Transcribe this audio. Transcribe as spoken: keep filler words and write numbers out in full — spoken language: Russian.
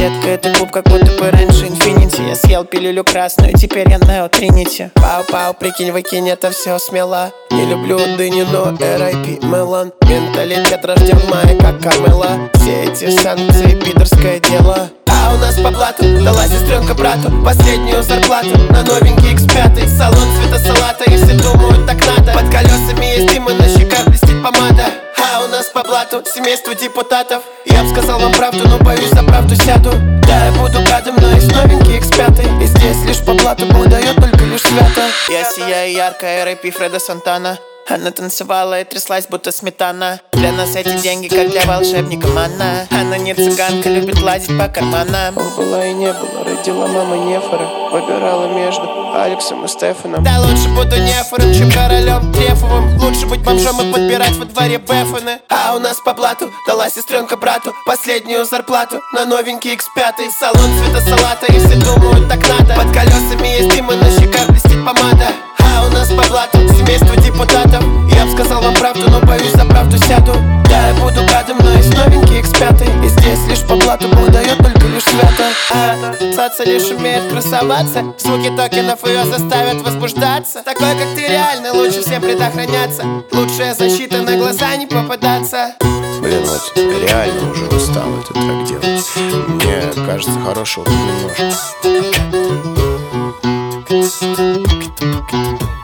детка, это клуб, как будто бы раньше Инфинити. Я съел пилюлю красную, теперь я Нео Тринити. Пау-пау, прикинь, выкинь это все смело. Не люблю дыню, но эр ай пи Мелон. Менталитет рожден в мае, как Камела. Все эти санкции, пидорское дело. А у нас по блату дала сестренка брату последнюю зарплату на новенький икс пять. Салон цвета салата, если думают так надо. Под колесами есть дым и на щеках блестит помада. А у нас по блату семейство депутатов. Я б сказал вам правду, но боюсь за правду сяду. Да, я буду гадом, но есть новенький икс пять. И здесь лишь по блату Бог дает только лишь свято. Я сияю ярко, эр ай пи Фреда Сантана. Она танцевала и тряслась, будто сметана. Для нас эти деньги, как для волшебника манна. Она не цыганка, любит лазить по карманам. Ох, была и не было, родила мама Нефора. Выбирала между Алексом и Стефаном. Да лучше буду Нефором, чем королем Трефовым. Лучше быть бомжом и подбирать во дворе бэфаны. А у нас по блату дала сестренка брату последнюю зарплату на новенький икс пять. Салон цвета салата, если думают так надо. Под колесами есть дым и на щеках блестит помада. А у нас по блату семейство депутатов. Я б сказал вам правду, но боюсь за правду сяду. Да, я буду гадом, но есть новенький икс пять. И здесь лишь по блату Бог дает только лишь свято. А, цаца лишь умеет красоваться. Звуки токенов ее заставят возбуждаться. Такой, как ты, реально лучше всем предохраняться. Лучшая защита, на глаза не попадаться. Блин, вот реально уже устал этот трек делать. Мне кажется, хорошего тут немножко.